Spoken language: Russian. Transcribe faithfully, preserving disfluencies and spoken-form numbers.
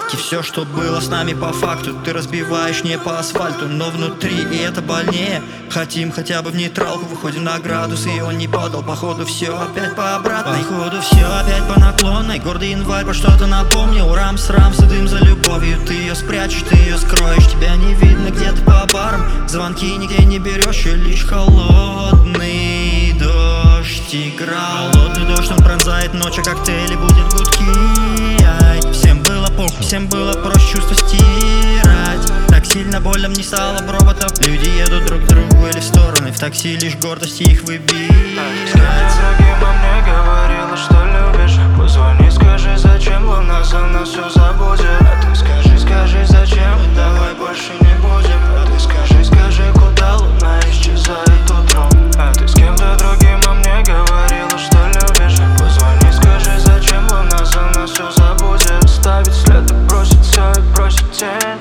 И все, что было с нами по факту, ты разбиваешь не по асфальту, но внутри, и это больнее. Хотим хотя бы в нейтралку, выходим на градус, и он не подал. Походу все опять по обратной, походу все опять по наклонной. Гордый январь по что-то напомнил. Рамс, рамс и дым за любовью. Ты ее спрячешь, ты ее скроешь. Тебя не видно где-то по барам. Звонки нигде не берешь, и лишь холодный дождь играл. Холодный дождь, он пронзает ночь, а коктейли будет гудки. Ай, всем было похуй, всем было проще чувства стирать. Так сильно больно мне стало б роботов. Люди едут друг к другу или в стороны. В такси лишь гордость их выбирать. Дорогим, мне говорила, что любишь. Позвони, скажи, зачем луна за нас все забудет. А ты скажи, скажи, зачем, давай больше не будем. А ты скажи, скажи, куда луна исчезает утром. А ты с кем-то другим, а мне говорила, что любишь. Позвони, скажи, зачем луна за нас все забудет. Ставить след и бросить все, и бросить тень.